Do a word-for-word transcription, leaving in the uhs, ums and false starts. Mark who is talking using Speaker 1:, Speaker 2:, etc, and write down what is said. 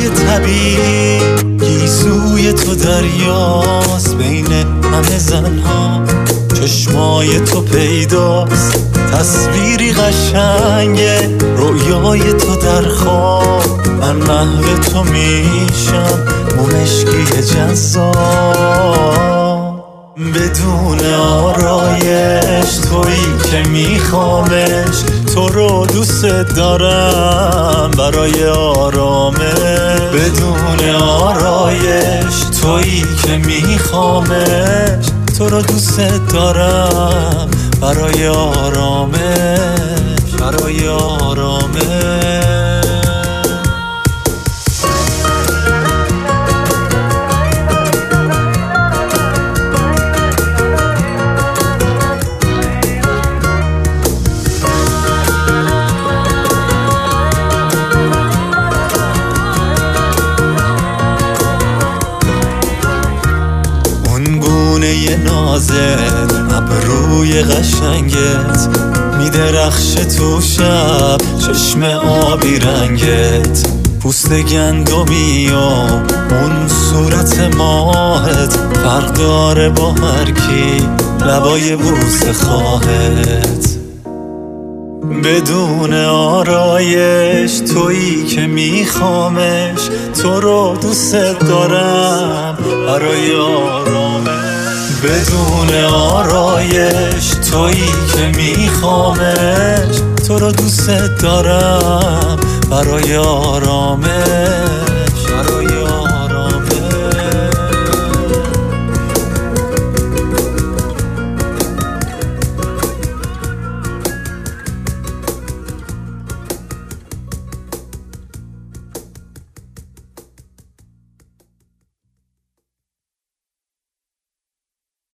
Speaker 1: های طبیعی، گیسوی تو دریاست بین همه زنها، چشمای تو پیداست تصویری قشنگه، رویای تو در خواب من محو تو میشم، مشکی جذاب بدون آرایش، تویی که میخوامش، تو رو دوست دارم برای آرامش. بدون آرایش تویی که میخوامش، تو رو دوست دارم برای آرامش، برای آرامش. گونه نازت، ابروی قشنگت میدرخشه تو شب، چشم آبی رنگت، پوست گندمی و اون صورت ماهت، فرق داره با هر کی لبای بوسه خواهت. بدون آرایش تویی که میخوامش، تو رو دوست دارم برای آرامش. بدون آرایش تویی که میخوامش، تو رو دوست دارم برای آرامش.